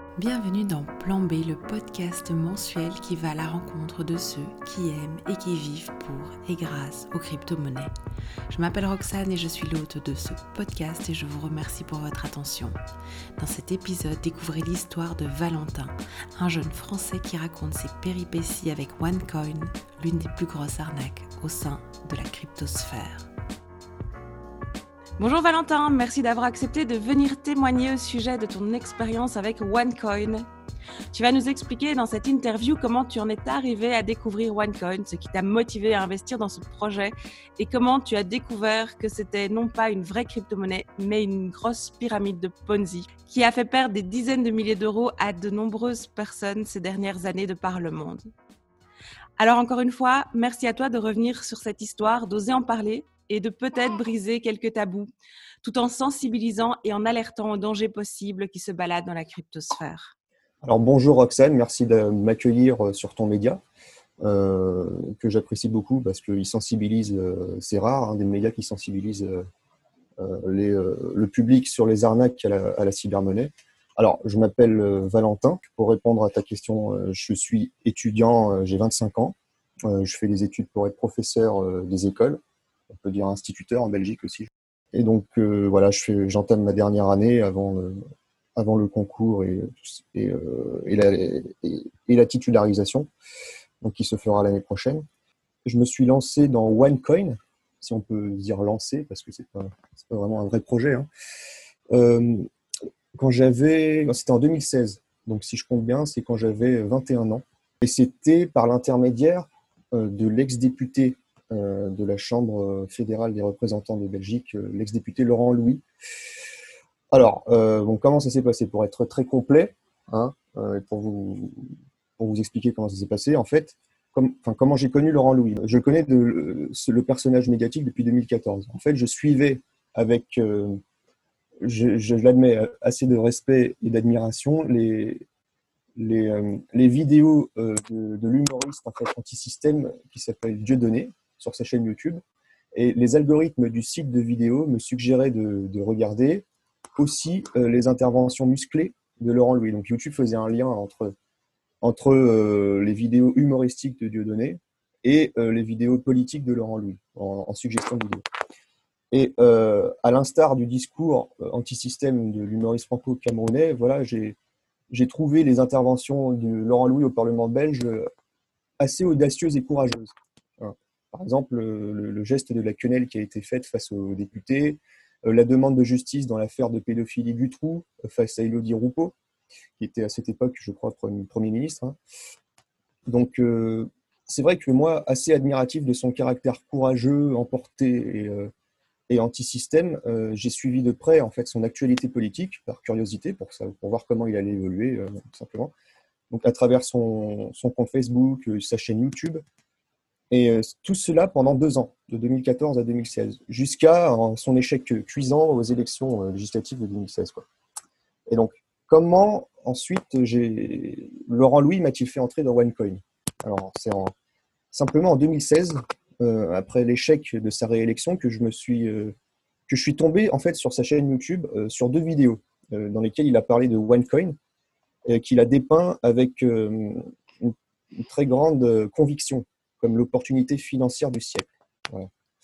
Bienvenue dans Plan B, le podcast mensuel qui va à la rencontre de ceux qui aiment et qui vivent pour et grâce aux crypto-monnaies. Je m'appelle Roxane et je suis l'hôte de ce podcast et je vous remercie pour votre attention. Dans cet épisode, découvrez l'histoire de Valentin, un jeune Français qui raconte ses péripéties avec OneCoin, l'une des plus grosses arnaques au sein de la cryptosphère. Bonjour Valentin, merci d'avoir accepté de venir témoigner au sujet de ton expérience avec OneCoin. Tu vas nous expliquer dans cette interview comment tu en es arrivé à découvrir OneCoin, ce qui t'a motivé à investir dans ce projet et comment tu as découvert que c'était non pas une vraie crypto-monnaie, mais une grosse pyramide de Ponzi qui a fait perdre des dizaines de milliers d'euros à de nombreuses personnes ces dernières années de par le monde. Alors encore une fois, merci à toi de revenir sur cette histoire, d'oser en parler et de peut-être briser quelques tabous, tout en sensibilisant et en alertant aux dangers possibles qui se baladent dans la cryptosphère. Alors bonjour Roxane, merci de m'accueillir sur ton média, que j'apprécie beaucoup parce qu'il sensibilise, c'est rare, des médias qui sensibilisent le public sur les arnaques à la cybermonnaie. Alors je m'appelle Valentin, pour répondre à ta question, je suis étudiant, j'ai 25 ans, je fais des études pour être professeur des écoles, on peut dire instituteur en Belgique aussi. Et donc voilà, j'entame ma dernière année avant le concours et la titularisation, donc qui se fera l'année prochaine. Je me suis lancé dans OneCoin, si on peut dire lancer, parce que c'est pas vraiment un vrai projet. C'était en 2016, donc si je compte bien, c'est quand j'avais 21 ans. Et c'était par l'intermédiaire de l'ex-député de la Chambre fédérale des représentants de Belgique, l'ex-député Laurent Louis. Alors, comment ça s'est passé? Pour être très complet, pour vous expliquer comment ça s'est passé, en fait, comment j'ai connu Laurent Louis. Je connais le personnage médiatique depuis 2014. En fait, je suivais avec, je l'admets, assez de respect et d'admiration les vidéos de l'humoriste en fait, anti-système qui s'appelle Dieudonné sur sa chaîne YouTube. Et les algorithmes du site de vidéos me suggéraient de regarder aussi les interventions musclées de Laurent Louis. Donc YouTube faisait un lien entre les vidéos humoristiques de Dieudonné et les vidéos politiques de Laurent Louis en suggestion de vidéo. Et à l'instar du discours anti-système de l'humoriste franco-camerounais, voilà, j'ai trouvé les interventions de Laurent Louis au Parlement belge assez audacieuses et courageuses. Par exemple, le geste de la quenelle qui a été faite face aux députés, la demande de justice dans l'affaire de pédophilie Dutroux face à Élodie Roupeau, qui était à cette époque, je crois, Premier ministre. Donc, c'est vrai que moi, assez admiratif de son caractère courageux, emporté et anti-système, j'ai suivi de près en fait son actualité politique par curiosité pour voir comment il allait évoluer tout simplement. Donc à travers son compte Facebook, sa chaîne YouTube, et tout cela pendant 2 ans, de 2014 à 2016, jusqu'à son échec cuisant aux élections législatives de 2016. Quoi. Et donc, comment ensuite Laurent Louis m'a-t-il fait entrer dans OneCoin? Alors, simplement en 2016, après l'échec de sa réélection, que je suis tombé en fait sur sa chaîne YouTube sur 2 vidéos dans lesquelles il a parlé de OneCoin, qu'il a dépeint avec une très grande conviction, comme l'opportunité financière du siècle. Voilà.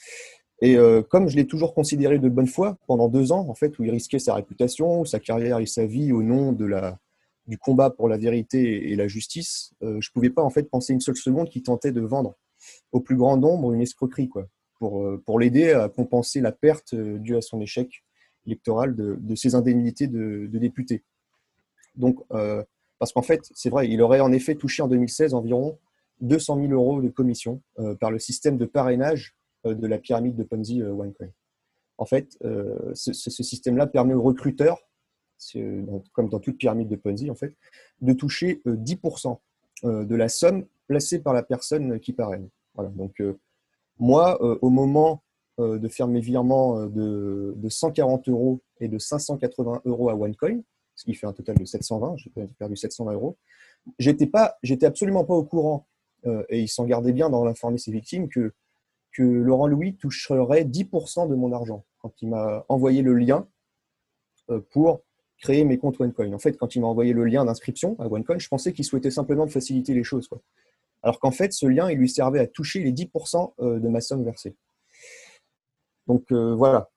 Et comme je l'ai toujours considéré de bonne foi pendant 2 ans, en fait, où il risquait sa réputation, sa carrière et sa vie au nom du combat pour la vérité et la justice, je ne pouvais pas en fait penser une seule seconde qu'il tentait de vendre au plus grand nombre une escroquerie, quoi, pour l'aider à compenser la perte due à son échec électoral de ses indemnités de député. Donc, parce qu'en fait, c'est vrai, il aurait en effet touché en 2016 environ 200 000 euros de commission par le système de parrainage de la pyramide de Ponzi OneCoin. En fait, ce système-là permet aux recruteurs, comme dans toute pyramide de Ponzi, en fait, de toucher 10% de la somme placée par la personne qui parraine. Voilà. Donc, moi, au moment de faire mes virements de 140 euros et de 580 euros à OneCoin, ce qui fait un total de 720, j'ai perdu 720 euros, j'étais absolument pas au courant, et il s'en gardait bien dans l'informer ses victimes, que Laurent Louis toucherait 10% de mon argent quand il m'a envoyé le lien pour créer mes comptes OneCoin. En fait, quand il m'a envoyé le lien d'inscription à OneCoin, je pensais qu'il souhaitait simplement me faciliter les choses, quoi. Alors qu'en fait, ce lien, il lui servait à toucher les 10% de ma somme versée. Donc voilà.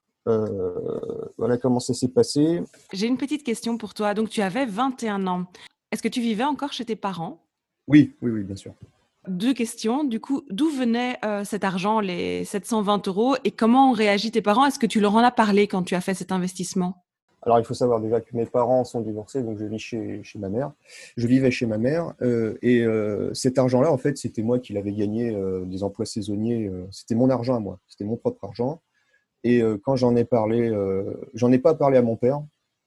Voilà comment ça s'est passé. J'ai une petite question pour toi. Donc, tu avais 21 ans. Est-ce que tu vivais encore chez tes parents? Oui, oui, oui, bien sûr. 2 questions. Du coup, d'où venait, cet argent, les 720 € et comment ont réagi tes parents? Est-ce que tu leur en as parlé quand tu as fait cet investissement? Alors, il faut savoir déjà que mes parents sont divorcés, donc je vis chez ma mère. Je vivais chez ma mère et cet argent-là, en fait, c'était moi qui l'avais gagné des emplois saisonniers. C'était mon argent à moi, c'était mon propre argent. Et quand j'en ai pas parlé à mon père,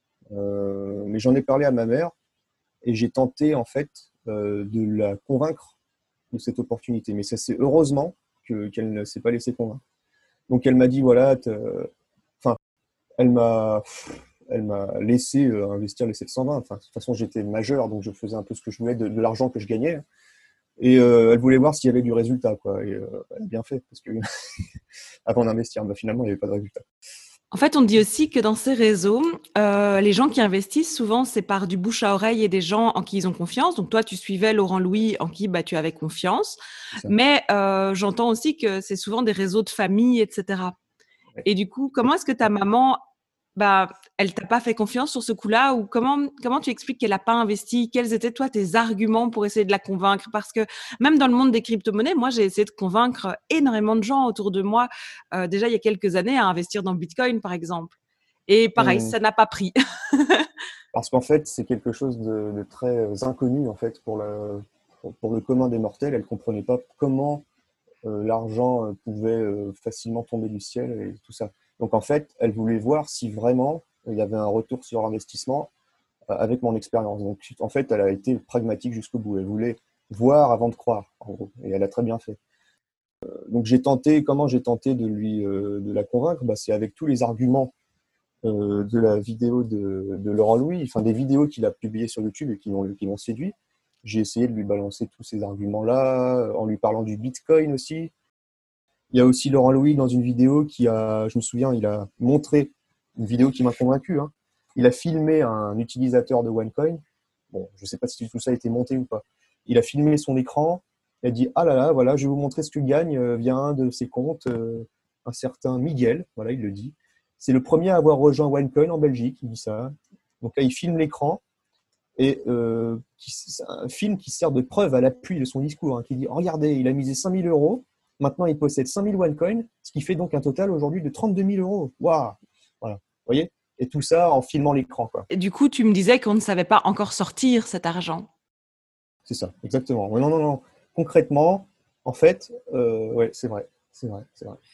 mais j'en ai parlé à ma mère et j'ai tenté, en fait, de la convaincre de cette opportunité. Mais ça, c'est heureusement qu'elle ne s'est pas laissée convaincre. Donc, elle m'a dit, voilà, enfin, elle m'a elle m'a laissé investir les 720. Enfin, de toute façon, j'étais majeur, donc je faisais un peu ce que je voulais de l'argent que je gagnais. Et elle voulait voir s'il y avait du résultat, quoi. Et elle a bien fait, parce que avant d'investir, bah, finalement, il n'y avait pas de résultat. En fait, on dit aussi que dans ces réseaux, les gens qui investissent, souvent, c'est par du bouche à oreille et des gens en qui ils ont confiance. Donc toi, tu suivais Laurent Louis en qui, bah, tu avais confiance. C'est ça. Mais j'entends aussi que c'est souvent des réseaux de famille et cetera. Ouais. Et du coup, comment est-ce que ta maman, bah, elle t'a pas fait confiance sur ce coup-là? Ou comment tu expliques qu'elle a pas investi? Quels étaient, toi, tes arguments pour essayer de la convaincre? Parce que même dans le monde des crypto-monnaies, moi, j'ai essayé de convaincre énormément de gens autour de moi, déjà il y a quelques années, à investir dans le Bitcoin, par exemple. Et pareil, Hum, ça n'a pas pris. Parce qu'en fait, c'est quelque chose de très inconnu, en fait, pour le commun des mortels. Elle ne comprenait pas comment l'argent pouvait facilement tomber du ciel et tout ça. Donc, en fait, elle voulait voir si vraiment il y avait un retour sur investissement avec mon expérience. Donc, en fait, elle a été pragmatique jusqu'au bout. Elle voulait voir avant de croire, en gros. Et elle a très bien fait. Donc, comment j'ai tenté de la convaincre? Bah, c'est avec tous les arguments de la vidéo de Laurent Louis, enfin des vidéos qu'il a publiées sur YouTube et qui m'ont séduit. J'ai essayé de lui balancer tous ces arguments-là, en lui parlant du Bitcoin aussi. Il y a aussi Laurent Louis dans une vidéo je me souviens, il a montré une vidéo qui m'a convaincu, hein. Il a filmé un utilisateur de OneCoin. Bon, je ne sais pas si tout ça a été monté ou pas. Il a filmé son écran. Il a dit, ah là là, voilà, je vais vous montrer ce que gagne via un de ses comptes, un certain Miguel. Voilà, il le dit. C'est le premier à avoir rejoint OneCoin en Belgique. Il dit ça. Donc là, il filme l'écran. Et c'est un film qui sert de preuve à l'appui de son discours, hein, qui dit, regardez, il a misé 5 000 euros. Maintenant, il possède 5 000 OneCoin, ce qui fait donc un total aujourd'hui de 32 000 euros. Waouh! Voilà. Vous voyez? Et tout ça en filmant l'écran, quoi. Et du coup, tu me disais qu'on ne savait pas encore sortir cet argent. C'est ça, exactement. Ouais, non, non, non. Concrètement, en fait, ouais, c'est vrai. C'est vrai, c'est vrai.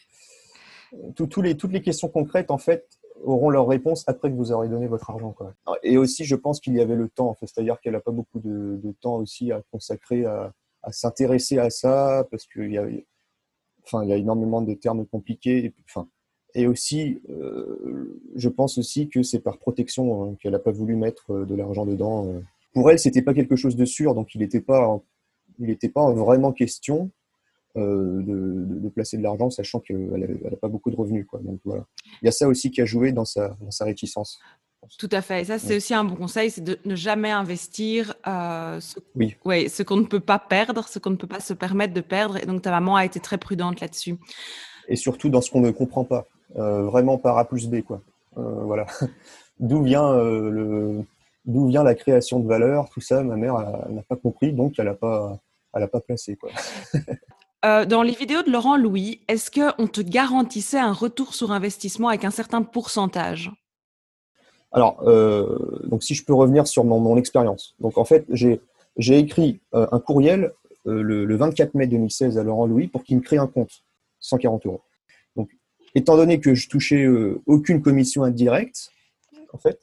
Toutes les questions concrètes, en fait, auront leur réponse après que vous aurez donné votre argent, quoi. Et aussi, je pense qu'il y avait le temps, en fait, c'est-à-dire qu'elle n'a pas beaucoup de temps aussi à consacrer à s'intéresser à ça, parce qu'il y a, enfin, il y a énormément de termes compliqués. Et, enfin, et aussi, je pense aussi que c'est par protection hein, qu'elle n'a pas voulu mettre de l'argent dedans. Pour elle, c'était pas quelque chose de sûr, donc il n'était pas vraiment question de placer de l'argent, sachant qu'elle n'a pas beaucoup de revenus, quoi. Donc voilà. Il y a ça aussi qui a joué dans sa réticence. Tout à fait. Et ça, c'est Ouais. aussi un bon conseil, c'est de ne jamais investir Oui, ce qu'on ne peut pas perdre, ce qu'on ne peut pas se permettre de perdre. Et donc, ta maman a été très prudente là-dessus. et surtout dans ce qu'on ne comprend pas, vraiment par A plus B, quoi. Voilà. D'où vient d'où vient la création de valeur, tout ça, ma mère n'a pas compris, donc elle a pas placé, quoi. Dans les vidéos de Laurent Louis, est-ce qu'on te garantissait un retour sur investissement avec un certain pourcentage? Alors, donc si je peux revenir sur mon expérience. Donc en fait, j'ai écrit un courriel le 24 mai 2016 à Laurent Louis pour qu'il me crée un compte, 140 euros. Donc, étant donné que je touchais aucune commission indirecte, en fait,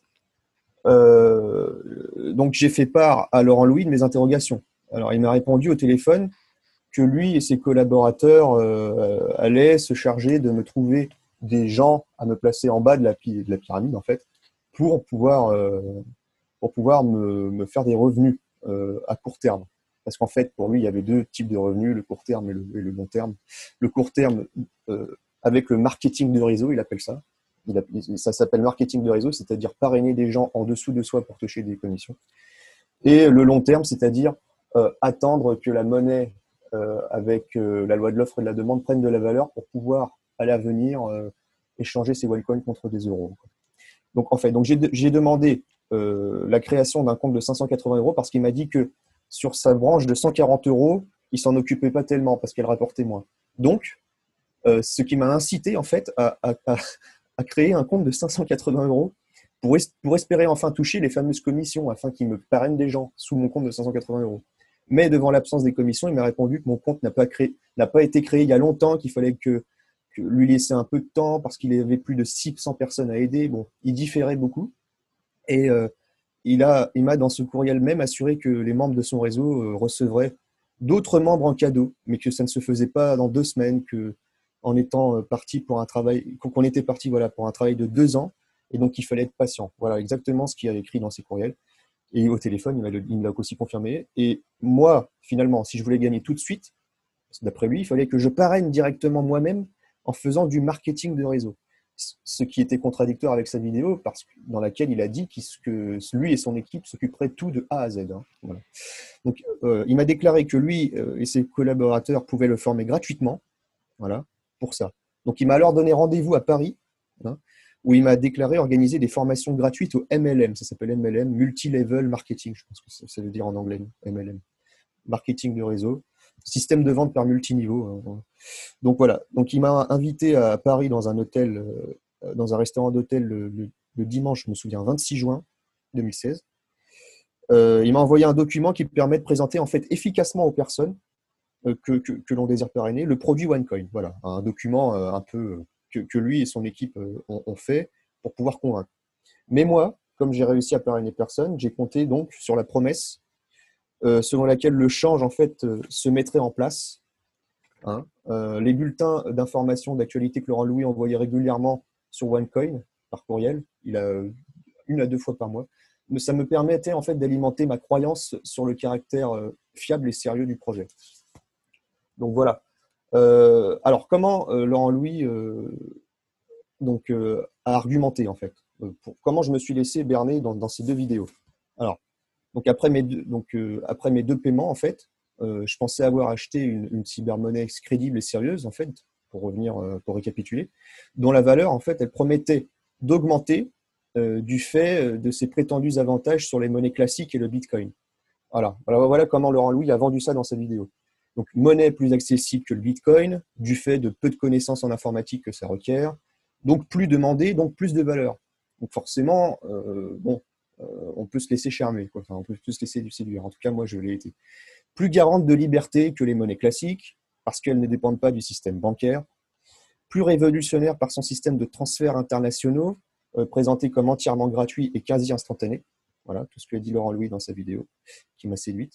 donc j'ai fait part à Laurent Louis de mes interrogations. Alors, il m'a répondu au téléphone que lui et ses collaborateurs allaient se charger de me trouver des gens à me placer en bas de la pyramide, en fait, pour pouvoir me faire des revenus à court terme. Parce qu'en fait, pour lui, il y avait deux types de revenus, le court terme et le long terme. Le court terme, avec le marketing de réseau, il appelle ça. Ça s'appelle marketing de réseau, c'est-à-dire parrainer des gens en dessous de soi pour toucher des commissions. Et le long terme, c'est-à-dire attendre que la monnaie, avec la loi de l'offre et de la demande, prenne de la valeur pour pouvoir, à l'avenir, échanger ces OneCoin contre des euros. Donc, en fait, j'ai demandé la création d'un compte de 580 euros parce qu'il m'a dit que sur sa branche de 140 euros, il s'en occupait pas tellement parce qu'elle rapportait moins. Donc, ce qui m'a incité en fait à créer un compte de 580 euros pour espérer enfin toucher les fameuses commissions afin qu'il me parraine des gens sous mon compte de 580 euros. Mais devant l'absence des commissions, il m'a répondu que mon compte n'a pas été créé il y a longtemps, qu'il fallait que lui laisser un peu de temps parce qu'il avait plus de 600 personnes à aider. Bon, il différait beaucoup. Et il m'a dans ce courriel même assuré que les membres de son réseau recevraient d'autres membres en cadeau, mais que ça ne se faisait pas dans 2 semaines, que en étant parti pour un travail, qu'on était parti voilà, pour un travail de 2 ans, et donc il fallait être patient. Voilà exactement ce qu'il a écrit dans ses courriels. Et au téléphone, il me l'a aussi confirmé. Et moi, finalement, si je voulais gagner tout de suite, d'après lui, il fallait que je parraine directement moi-même en faisant du marketing de réseau. Ce qui était contradictoire avec sa vidéo, dans laquelle il a dit que lui et son équipe s'occuperaient tout de A à Z. Hein. Voilà. Donc, il m'a déclaré que lui et ses collaborateurs pouvaient le former gratuitement, voilà, pour ça. Donc, il m'a alors donné rendez-vous à Paris, hein, où il m'a déclaré organiser des formations gratuites au MLM. Ça s'appelle MLM, Multi-Level Marketing, je pense que ça veut dire en anglais, MLM. Marketing de réseau, système de vente par multiniveau. Hein. Donc voilà, donc il m'a invité à Paris dans un hôtel, dans un restaurant d'hôtel le dimanche, je me souviens, 26 juin 2016. Il m'a envoyé un document qui permet de présenter en fait efficacement aux personnes que l'on désire parrainer le produit OneCoin. Voilà, un document un peu que lui et son équipe ont fait pour pouvoir convaincre. Mais moi, comme j'ai réussi à parrainer personne, j'ai compté donc sur la promesse selon laquelle le change en fait se mettrait en place. Hein. Les bulletins d'information d'actualité que Laurent Louis envoyait régulièrement sur OneCoin par courriel, il a 1 à 2 fois par mois, mais ça me permettait en fait d'alimenter ma croyance sur le caractère fiable et sérieux du projet. Donc voilà. Alors comment Laurent Louis a argumenté en fait comment je me suis laissé berner dans ces 2 vidéos. Alors donc après mes 2 paiements en fait, je pensais avoir acheté une cybermonnaie crédible et sérieuse, en fait, pour récapituler, dont la valeur, en fait, elle promettait d'augmenter du fait de ses prétendus avantages sur les monnaies classiques et le Bitcoin. Voilà. Alors, voilà comment Laurent Louis a vendu ça dans sa vidéo. Donc, monnaie plus accessible que le Bitcoin, du fait de peu de connaissances en informatique que ça requiert, donc plus demandé, donc plus de valeur. Donc, forcément, on peut se laisser charmer, quoi. Enfin, on peut se laisser séduire. En tout cas, moi, je l'ai été. Plus garante de liberté que les monnaies classiques, parce qu'elles ne dépendent pas du système bancaire. Plus révolutionnaire par son système de transferts internationaux, présenté comme entièrement gratuit et quasi instantané. Voilà, tout ce que a dit Laurent Louis dans sa vidéo, qui m'a séduit.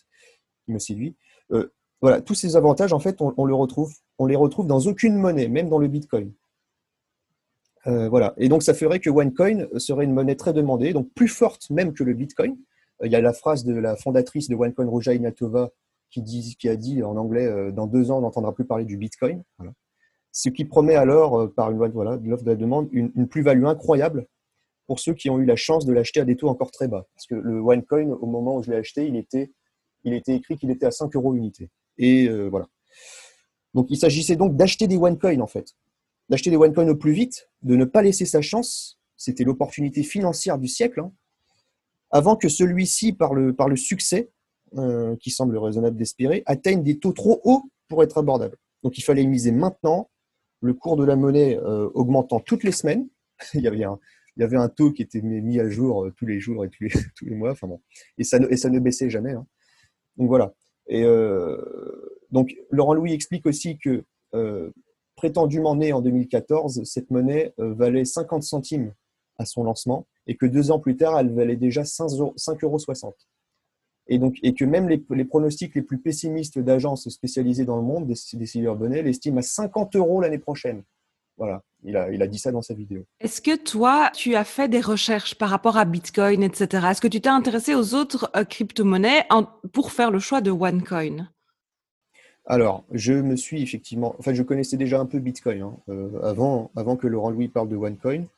Voilà, tous ces avantages, en fait, on les retrouve dans aucune monnaie, même dans le Bitcoin. Voilà. Et donc, ça ferait que OneCoin serait une monnaie très demandée, donc plus forte même que le Bitcoin. Il y a la phrase de la fondatrice de OneCoin, Ruja Ignatova, qui a dit en anglais, dans 2 ans, on n'entendra plus parler du Bitcoin. Voilà. Ce qui promet alors, par une loi de l'offre de la demande, une plus-value incroyable pour ceux qui ont eu la chance de l'acheter à des taux encore très bas. Parce que le OneCoin, au moment où je l'ai acheté, il était écrit qu'il était à 5 euros l'unité. Et voilà. Donc, il s'agissait donc d'acheter des OneCoin, en fait. D'acheter des OneCoin au plus vite, de ne pas laisser sa chance. C'était l'opportunité financière du siècle, hein, avant que celui-ci, par le succès, qui semble raisonnable d'espérer, atteigne des taux trop hauts pour être abordable. Donc, il fallait miser maintenant, le cours de la monnaie augmentant toutes les semaines. il y avait un taux qui était mis à jour tous les jours et tous les mois. Enfin bon. Et ça ne baissait jamais. Hein. Donc, voilà. Et donc, Laurent Louis explique aussi que, prétendument née en 2014, cette monnaie valait 50 centimes à son lancement et que 2 ans plus tard, elle valait déjà 5,60 euros. Et que même les pronostics les plus pessimistes d'agences spécialisées dans le monde, des cyberbonnets, l'estiment à 50 euros l'année prochaine. Voilà, il a dit ça dans sa vidéo. Est-ce que toi, tu as fait des recherches par rapport à Bitcoin, etc. Est-ce que tu t'es intéressé aux autres crypto-monnaies pour faire le choix de OneCoin? Alors, je me suis effectivement... Enfin, je connaissais déjà un peu Bitcoin, hein, avant que Laurent Louis parle de OneCoin.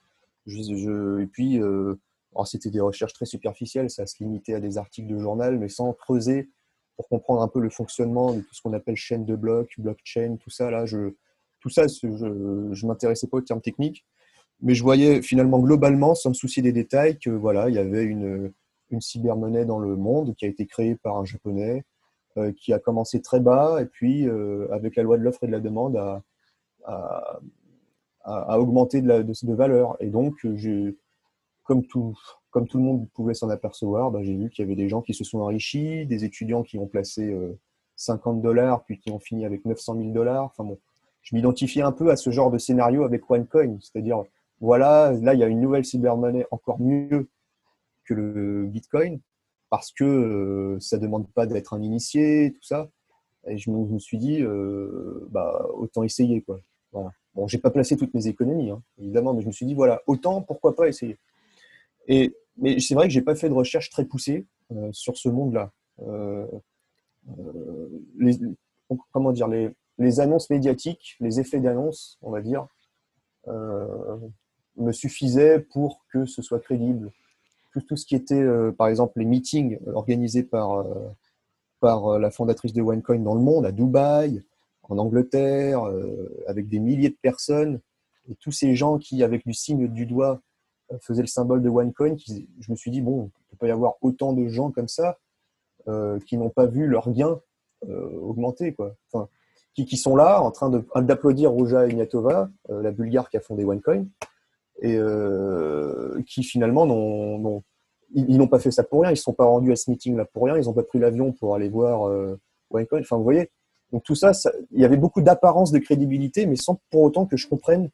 Et puis, alors c'était des recherches très superficielles, ça se limitait à des articles de journal, mais sans creuser pour comprendre un peu le fonctionnement de tout ce qu'on appelle chaîne de blocs, blockchain, tout ça. Là, je m'intéressais pas aux termes techniques, mais je voyais finalement globalement, sans me soucier des détails, que voilà, il y avait une cybermonnaie dans le monde qui a été créée par un Japonais, qui a commencé très bas, et puis avec la loi de l'offre et de la demande, à, à augmenter de valeur. Et donc, comme tout, comme tout le monde pouvait s'en apercevoir, ben, j'ai vu qu'il y avait des gens qui se sont enrichis, des étudiants qui ont placé $50, puis qui ont fini avec 900 000 dollars. Enfin bon, je m'identifiais un peu à ce genre de scénario avec OneCoin, c'est-à-dire, voilà, là, il y a une nouvelle cybermonnaie encore mieux que le Bitcoin, parce que ça ne demande pas d'être un initié, tout ça. Et je me suis dit, bah, autant essayer, quoi. Voilà. Bon, j'ai pas placé toutes mes économies, hein, évidemment, mais je me suis dit, voilà, autant, pourquoi pas essayer. Mais c'est vrai que j'ai pas fait de recherche très poussée sur ce monde-là. Euh, les, comment dire, les annonces médiatiques, les effets d'annonce, on va dire, euh, me suffisaient pour que ce soit crédible. Tout ce qui était, par exemple, les meetings organisés par la fondatrice de OneCoin dans le monde, à Dubaï, en Angleterre, avec des milliers de personnes, et tous ces gens qui, avec du signe du doigt, faisaient le symbole de OneCoin, je me suis dit, bon, il ne peut pas y avoir autant de gens comme ça qui n'ont pas vu leur gain augmenter, quoi. Enfin, qui sont là en train d'applaudir Ruja Ignatova, la Bulgare qui a fondé OneCoin, et qui finalement ils n'ont pas fait ça pour rien, ils ne se sont pas rendus à ce meeting-là pour rien, ils n'ont pas pris l'avion pour aller voir OneCoin. Enfin, vous voyez, donc tout ça, il y avait beaucoup d'apparence de crédibilité, mais sans pour autant que je comprenne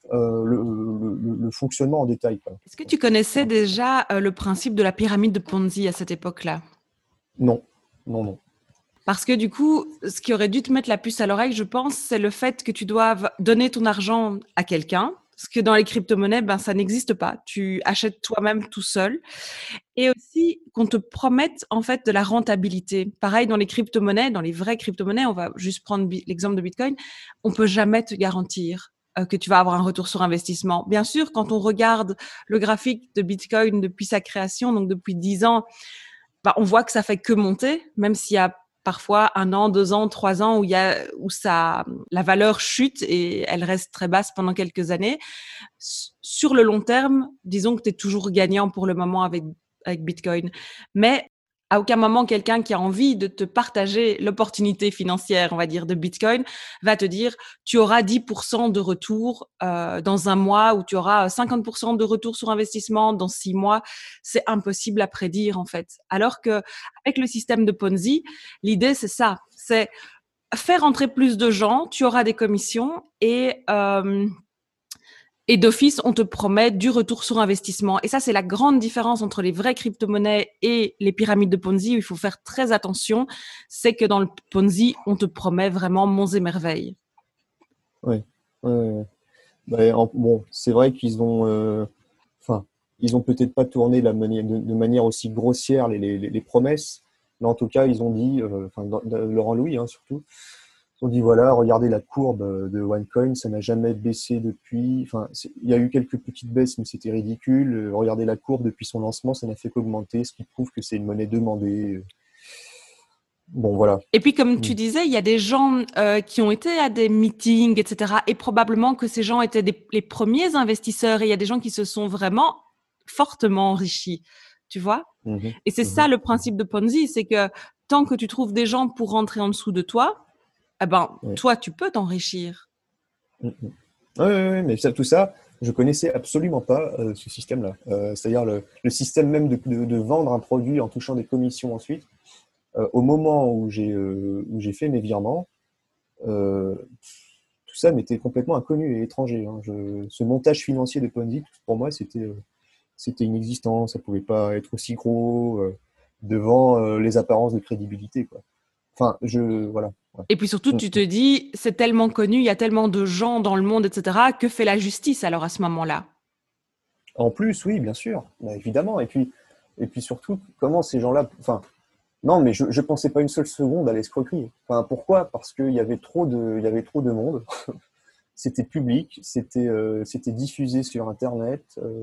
le fonctionnement en détail, quoi. Est-ce que tu connaissais déjà le principe de la pyramide de Ponzi à cette époque-là? Non, non, non. Parce que du coup, ce qui aurait dû te mettre la puce à l'oreille, je pense, c'est le fait que tu doives donner ton argent à quelqu'un. Parce que dans les crypto-monnaies, ben, ça n'existe pas. Tu achètes toi-même tout seul. Et aussi qu'on te promette en fait de la rentabilité. Pareil dans les crypto-monnaies, dans les vraies crypto-monnaies, on va juste prendre l'exemple de Bitcoin, on peut jamais te garantir que tu vas avoir un retour sur investissement. Bien sûr, quand on regarde le graphique de Bitcoin depuis sa création, donc depuis 10 ans, bah, on voit que ça fait que monter, même s'il y a parfois 1 an, 2 ans, 3 ans où la valeur chute et elle reste très basse pendant quelques années. Sur le long terme, disons que tu es toujours gagnant pour le moment avec Bitcoin. Mais à aucun moment, quelqu'un qui a envie de te partager l'opportunité financière, on va dire, de Bitcoin, va te dire, tu auras 10% de retour dans un mois ou tu auras 50% de retour sur investissement dans 6 mois. C'est impossible à prédire, en fait. Alors que avec le système de Ponzi, l'idée, c'est ça. C'est faire entrer plus de gens, tu auras des commissions et d'office, on te promet du retour sur investissement. Et ça, c'est la grande différence entre les vraies crypto-monnaies et les pyramides de Ponzi, où il faut faire très attention. C'est que dans le Ponzi, on te promet vraiment monts et merveilles. Oui. Bon, c'est vrai qu'ils ont, enfin, ils ont peut-être pas tourné de manière aussi grossière les promesses, mais en tout cas, ils ont dit, Laurent Louis, hein, surtout, ils ont dit voilà, regardez la courbe de OneCoin, ça n'a jamais baissé depuis. Enfin, il y a eu quelques petites baisses, mais c'était ridicule. Regardez la courbe depuis son lancement, ça n'a fait qu'augmenter, ce qui prouve que c'est une monnaie demandée. Bon, voilà. Et puis, comme tu disais, il y a des gens qui ont été à des meetings, etc. Et probablement que ces gens étaient les premiers investisseurs. Et il y a des gens qui se sont vraiment fortement enrichis, tu vois. Et c'est ça le principe de Ponzi, c'est que tant que tu trouves des gens pour rentrer en dessous de toi, eh ben, toi, tu peux t'enrichir. Oui, mais tout ça, je connaissais absolument pas ce système-là. C'est-à-dire le système même de vendre un produit en touchant des commissions ensuite. Au moment où j'ai fait mes virements, tout ça m'était complètement inconnu et étranger, hein. Ce montage financier de Ponzi, pour moi, c'était inexistant. Ça pouvait pas être aussi gros devant les apparences de crédibilité, quoi. Enfin, voilà. Ouais. Et puis surtout, tu te dis, c'est tellement connu, il y a tellement de gens dans le monde, etc. Que fait la justice alors à ce moment-là? En plus, oui, bien sûr, bah, évidemment. Et puis surtout, comment ces gens-là. Enfin, non, mais je ne pensais pas une seule seconde à l'escroquerie. Enfin, pourquoi? Parce qu'il y avait trop de monde. c'était public, c'était diffusé sur Internet.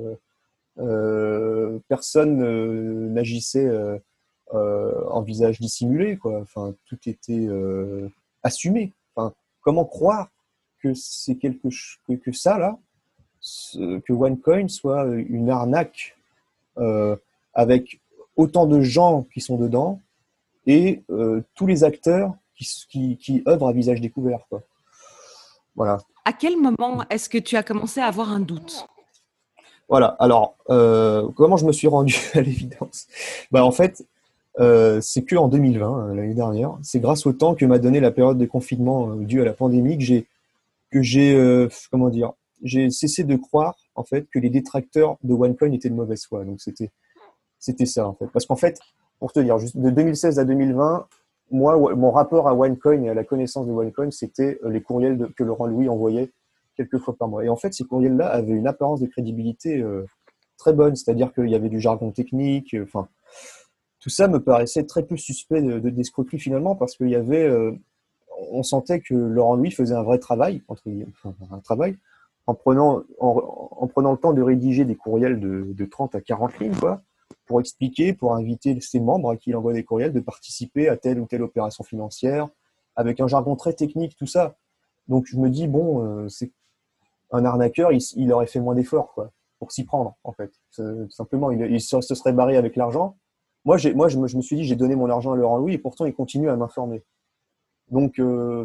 Personne n'agissait en visage dissimulé, quoi. Enfin, tout était assumé. Enfin, comment croire que c'est que ça là, que OneCoin soit une arnaque avec autant de gens qui sont dedans et tous les acteurs qui œuvrent à visage découvert, quoi. Voilà. À quel moment est-ce que tu as commencé à avoir un doute? Voilà. Alors, comment je me suis rendu à l'évidence? En fait, c'est que en 2020, l'année dernière, c'est grâce au temps que m'a donné la période de confinement due à la pandémie comment dire, j'ai cessé de croire en fait que les détracteurs de OneCoin étaient de mauvaise foi. Donc c'était ça en fait. Parce qu'en fait, pour te dire, juste de 2016 à 2020, moi, mon rapport à OneCoin et à la connaissance de OneCoin, c'était les courriels que Laurent Louis envoyait quelques fois par mois. Et en fait, ces courriels-là avaient une apparence de crédibilité très bonne, c'est-à-dire qu'il y avait du jargon technique. Enfin, tout ça me paraissait très peu suspect d'escroquerie finalement, parce qu'il y avait, on sentait que Laurent Louis faisait un vrai travail, un travail, en prenant le temps de rédiger des courriels de 30 à 40 lignes, quoi, pour expliquer, pour inviter ses membres à qui il envoie des courriels de participer à telle ou telle opération financière, avec un jargon très technique, tout ça. Donc je me dis, bon, c'est un arnaqueur, il aurait fait moins d'efforts, quoi, pour s'y prendre, en fait. Simplement, il se serait barré avec l'argent. Moi, je me suis dit, j'ai donné mon argent à Laurent Louis, et pourtant, il continue à m'informer. Donc,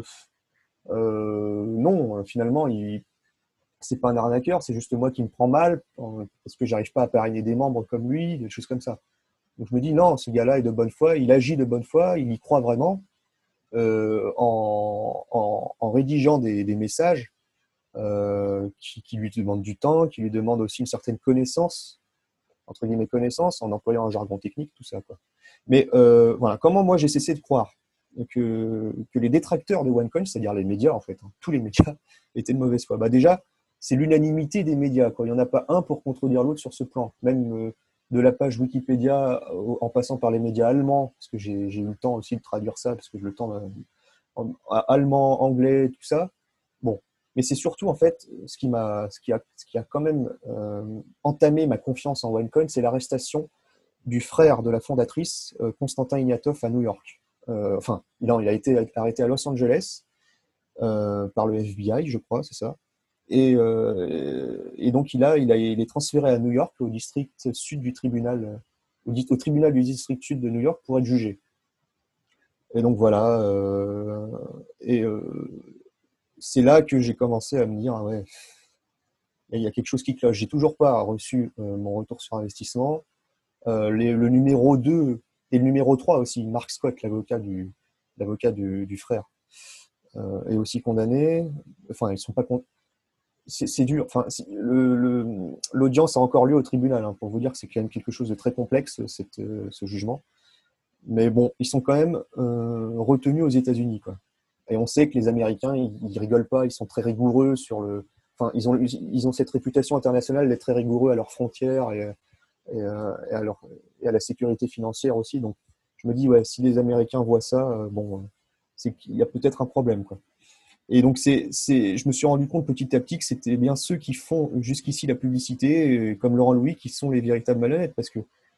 non, finalement, c'est pas un arnaqueur, c'est juste moi qui me prends mal, parce que j'arrive pas à parrainer des membres comme lui, des choses comme ça. Donc je me dis, non, ce gars-là est de bonne foi, il agit de bonne foi, il y croit vraiment, en rédigeant des messages qui lui demandent du temps, qui lui demandent aussi une certaine connaissance, entre guillemets connaissance, en employant un jargon technique, tout ça, quoi. Mais voilà, comment moi j'ai cessé de croire que les détracteurs de OneCoin, c'est-à-dire les médias en fait, hein, tous les médias, étaient de mauvaise foi. Déjà, c'est l'unanimité des médias, quoi. Il n'y en a pas un pour contredire l'autre sur ce plan. Même de la page Wikipédia en passant par les médias allemands, parce que j'ai eu le temps aussi de traduire ça, parce que j'ai le temps allemand, anglais, tout ça. Bon, mais c'est surtout en fait ce qui a quand même entamé ma confiance en OneCoin, c'est l'arrestation du frère de la fondatrice, Konstantin Ignatov, à New York. Enfin, il a été arrêté à Los Angeles par le FBI, je crois, c'est ça. Et donc il est transféré à New York, au district sud du tribunal, au tribunal du district sud de New York pour être jugé. Et donc voilà. C'est là que j'ai commencé à me dire, ah ouais, il y a quelque chose qui cloche. J'ai toujours pas reçu mon retour sur investissement. Le numéro 2 et le numéro 3 aussi, Mark Scott, l'avocat du frère, est aussi condamné. Enfin, ils sont pas c'est dur. Enfin, l'audience a encore lieu au tribunal, hein, pour vous dire que c'est quand même quelque chose de très complexe, ce jugement. Mais bon, ils sont quand même retenus aux États-Unis, quoi. Et on sait que les Américains, ils rigolent pas, ils sont très rigoureux enfin, ils ont cette réputation internationale d'être très rigoureux à leurs frontières et à la sécurité financière aussi. Donc, je me dis, ouais, si les Américains voient ça, c'est qu'il y a peut-être un problème, quoi. Et donc, je me suis rendu compte petit à petit que c'était bien ceux qui font jusqu'ici la publicité, comme Laurent Louis, qui sont les véritables malhonnêtes, parce que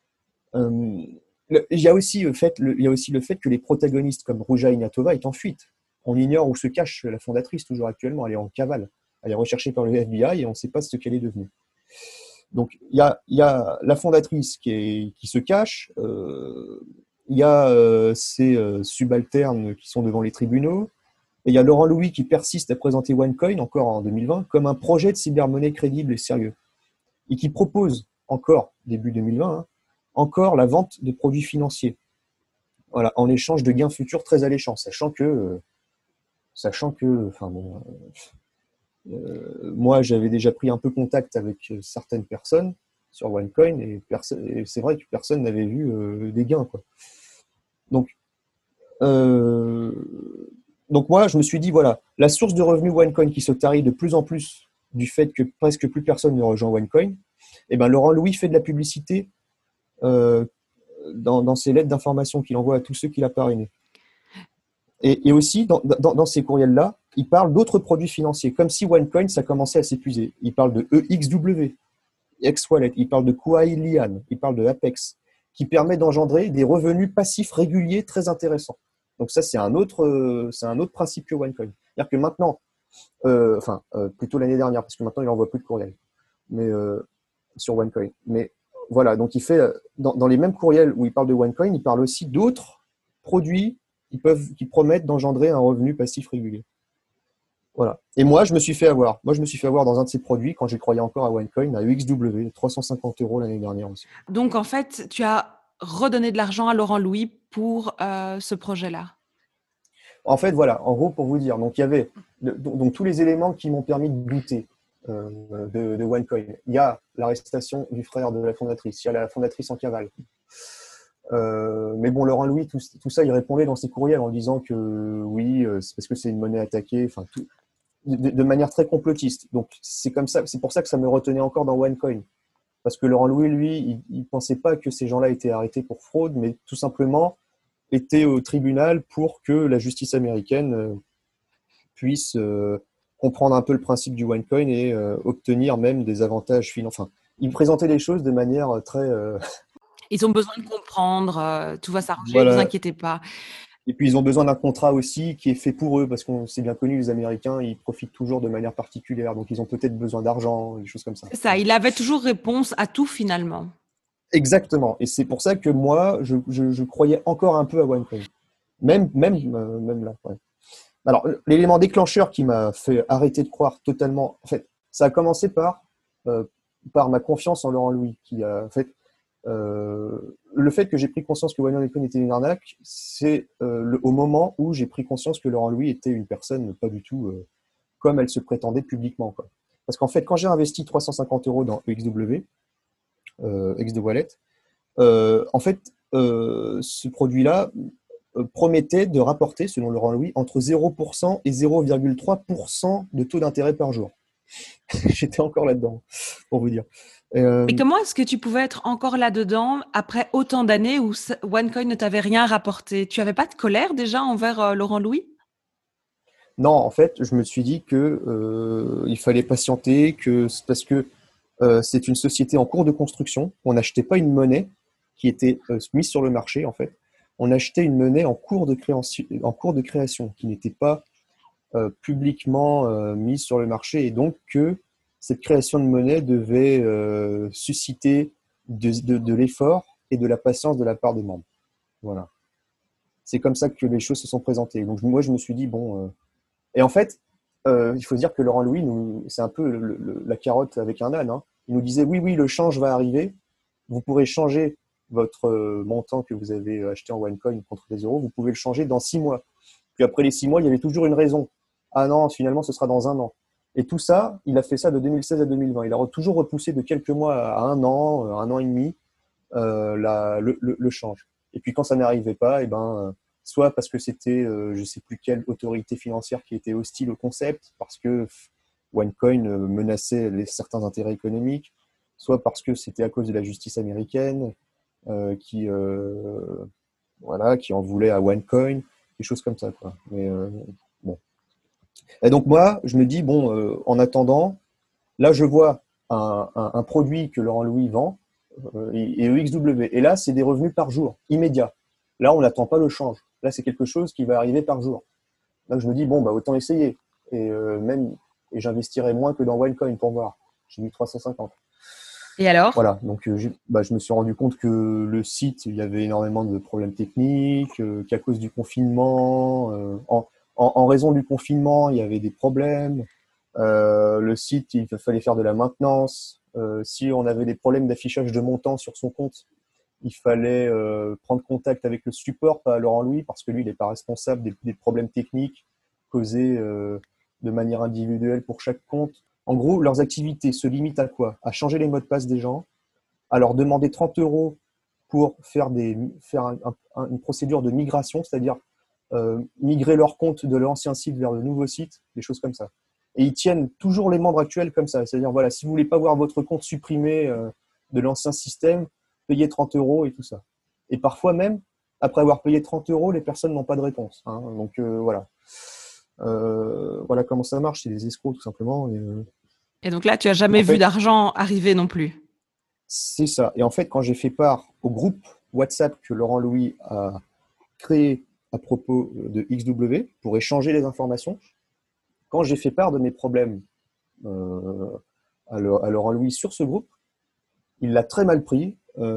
il y a aussi le fait que les protagonistes comme Ruja Ignatova est en fuite. On ignore où se cache la fondatrice toujours actuellement. Elle est en cavale. Elle est recherchée par le FBI et on ne sait pas ce qu'elle est devenue. Donc, il y a la fondatrice qui se cache. Il y a ses subalternes qui sont devant les tribunaux. Et il y a Laurent Louis qui persiste à présenter OneCoin, encore en 2020, comme un projet de cybermonnaie crédible et sérieux. Et qui propose encore, début 2020, hein, encore la vente de produits financiers. Voilà, en échange de gains futurs très alléchants, sachant que enfin bon, moi j'avais déjà pris un peu contact avec certaines personnes sur OneCoin et c'est vrai que personne n'avait vu des gains, quoi. Donc moi je me suis dit, voilà, la source de revenus OneCoin qui se tarit de plus en plus du fait que presque plus personne ne rejoint OneCoin, et ben Laurent Louis fait de la publicité dans ses lettres d'information qu'il envoie à tous ceux qu'il a parrainés. Et aussi, dans ces courriels-là, il parle d'autres produits financiers, comme si OneCoin, ça commençait à s'épuiser. Il parle de EXW, X-Wallet, il parle de Kuai-Lian, il parle de Apex, qui permet d'engendrer des revenus passifs réguliers très intéressants. Donc ça, c'est un autre principe que OneCoin. C'est-à-dire que maintenant, plutôt l'année dernière, parce que maintenant, il n'envoie plus de courriel, mais sur OneCoin. Mais voilà, donc il fait, dans les mêmes courriels où il parle de OneCoin, il parle aussi d'autres produits qui promettent d'engendrer un revenu passif régulier. Voilà. Et moi, je me suis fait avoir. Moi, je me suis fait avoir dans un de ces produits quand j'ai croyais encore à OneCoin, à UXW, 350 € l'année dernière aussi. Donc, en fait, tu as redonné de l'argent à Laurent Louis pour ce projet-là. En fait, voilà, en gros, pour vous dire, donc il y avait donc tous les éléments qui m'ont permis de douter de OneCoin. Il y a l'arrestation du frère de la fondatrice, il y a la fondatrice en cavale. Mais bon, Laurent Louis, tout ça, il répondait dans ses courriels en disant que oui, c'est parce que c'est une monnaie attaquée, enfin tout, de manière très complotiste. Donc c'est comme ça, c'est pour ça que ça me retenait encore dans OneCoin. Parce que Laurent Louis, lui, il pensait pas que ces gens-là étaient arrêtés pour fraude, mais tout simplement étaient au tribunal pour que la justice américaine puisse comprendre un peu le principe du OneCoin et obtenir même des avantages financiers. Enfin, il présentait les choses de manière très... Ils ont besoin de comprendre, tout va s'arranger, ne vous voilà. inquiétez pas. Et puis, ils ont besoin d'un contrat aussi qui est fait pour eux, parce qu'on c'est bien connu, les Américains, ils profitent toujours de manière particulière. Donc, ils ont peut-être besoin d'argent, des choses comme ça. C'est ça, il avait toujours réponse à tout finalement. Exactement. Et c'est pour ça que moi, je croyais encore un peu à OneCoin. Même là. Ouais. Alors, l'élément déclencheur qui m'a fait arrêter de croire totalement, en fait, ça a commencé par ma confiance en Laurent Louis, qui a, en fait, le fait que j'ai pris conscience que OneCoin était une arnaque, c'est au moment où j'ai pris conscience que Laurent Louis était une personne pas du tout comme elle se prétendait publiquement, quoi. Parce qu'en fait, quand j'ai investi 350 € dans EXW, X de Wallet, en fait, ce produit-là promettait de rapporter, selon Laurent Louis, entre 0% et 0,3% de taux d'intérêt par jour. J'étais encore là-dedans, pour vous dire. Et comment est-ce que tu pouvais être encore là-dedans après autant d'années où OneCoin ne t'avait rien rapporté? Tu n'avais pas de colère déjà envers Laurent Louis? Non, en fait, je me suis dit que il fallait patienter, parce que c'est une société en cours de construction. On n'achetait pas une monnaie qui était mise sur le marché, en fait. On achetait une monnaie en cours de création qui n'était pas publiquement mise sur le marché, et donc que cette création de monnaie devait susciter de l'effort et de la patience de la part des membres. Voilà. C'est comme ça que les choses se sont présentées. Donc moi, je me suis dit, bon... Et en fait, il faut dire que Laurent Louis, c'est un peu la carotte avec un âne, hein. Il nous disait, oui, le change va arriver, vous pourrez changer votre montant que vous avez acheté en OneCoin contre des euros, vous pouvez le changer dans 6 mois. Puis après les 6 mois, il y avait toujours une raison. Ah non, finalement, ce sera dans 1 an. Et tout ça, il a fait ça de 2016 à 2020. Il a toujours repoussé de quelques mois à 1 an et demi, le change. Et puis quand ça n'arrivait pas, soit parce que c'était je ne sais plus quelle autorité financière qui était hostile au concept, parce que OneCoin menaçait certains intérêts économiques, soit parce que c'était à cause de la justice américaine qui en voulait à OneCoin, des choses comme ça, quoi. Mais bon. Et donc moi, je me dis, bon, en attendant, là je vois un produit que Laurent Louis vend, et EXW. Et là, c'est des revenus par jour, immédiats. Là, on n'attend pas le change. Là, c'est quelque chose qui va arriver par jour. Là, je me dis, bon, bah, autant essayer. Et j'investirai moins que dans OneCoin pour voir. J'ai mis 350. Et alors? Voilà, donc je me suis rendu compte que le site, il y avait énormément de problèmes techniques, qu'à cause du confinement, en raison du confinement, il y avait des problèmes. Le site, il fallait faire de la maintenance. Si on avait des problèmes d'affichage de montant sur son compte, il fallait prendre contact avec le support, pas Laurent Louis, parce que lui, il n'est pas responsable des problèmes techniques causés de manière individuelle pour chaque compte. En gros, leurs activités se limitent à quoi? À changer les mots de passe des gens, à leur demander 30 € pour faire une procédure de migration, c'est-à-dire migrer leur compte de l'ancien site vers le nouveau site, des choses comme ça. Et ils tiennent toujours les membres actuels comme ça. C'est-à-dire, voilà, si vous voulez pas voir votre compte supprimé de l'ancien système, payez 30 € et tout ça. Et parfois même, après avoir payé 30 €, les personnes n'ont pas de réponse, hein. Donc voilà. Voilà comment ça marche, c'est des escrocs tout simplement. Et donc là, tu n'as jamais vu d'argent arriver non plus. C'est ça. Et en fait, quand j'ai fait part au groupe WhatsApp que Laurent Louis a créé à propos de XW pour échanger les informations, quand j'ai fait part de mes problèmes à Laurent Louis sur ce groupe, il l'a très mal pris.